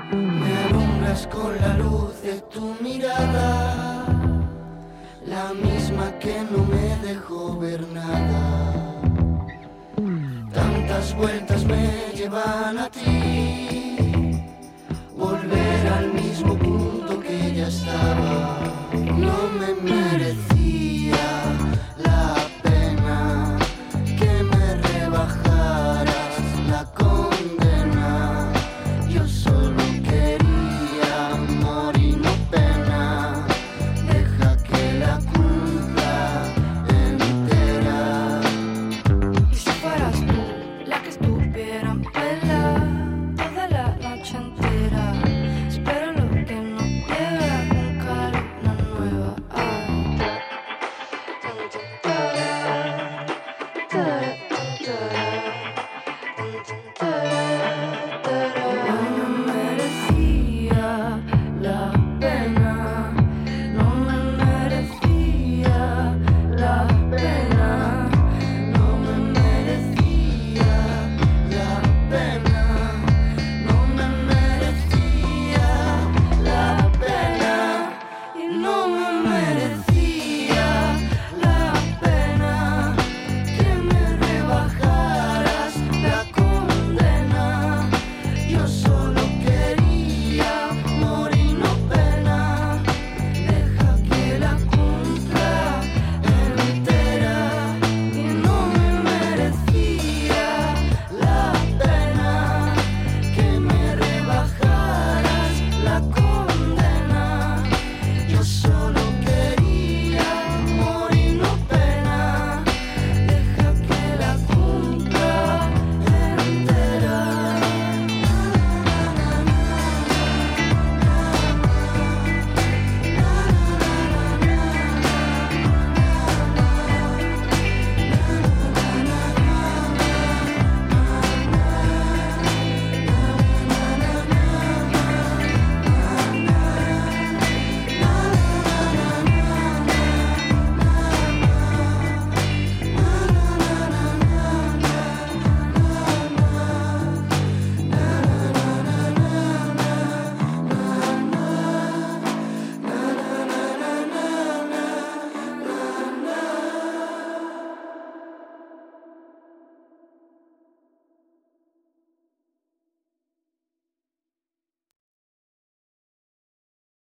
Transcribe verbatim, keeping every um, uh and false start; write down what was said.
Me alumbras con la luz de tu mirada, la misma que no me dejó ver nada. Tantas vueltas me llevan a ti, volver al mismo punto que ya estaba. No me merecía